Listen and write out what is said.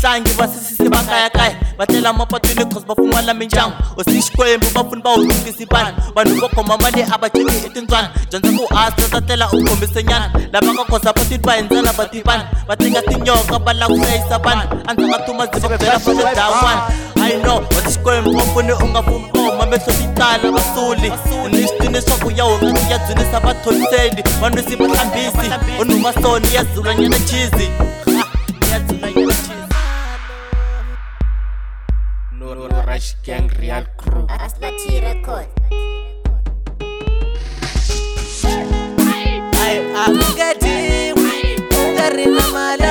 hlangi va sisisi va kayakaya va tlela mapatwini cause va pfumala mindyangu hosi Xikwembu va pfuni va hundzukisi vanhu vo khoma mali a va ceki etintswana dyondza ku asa ta tlela u khomise nyana lava nga khosa patwini va hindzana va tivana va teka tinyoka va lava ku hlayisa vanhu endzhaku ka tumazi va byela va le dawani I know hosi Xikwembu va pfuni u nga pfuni koma mehlo ti tala vasuli ni swi tini swa ku ya hunga ya dzunisa va thoniseli vanwisi va hlambisi u numa soni ya zulanyana chizi ya zulanyana chizi No Rush Gang Real Crew. Aslati Record. Ay, I'm getting,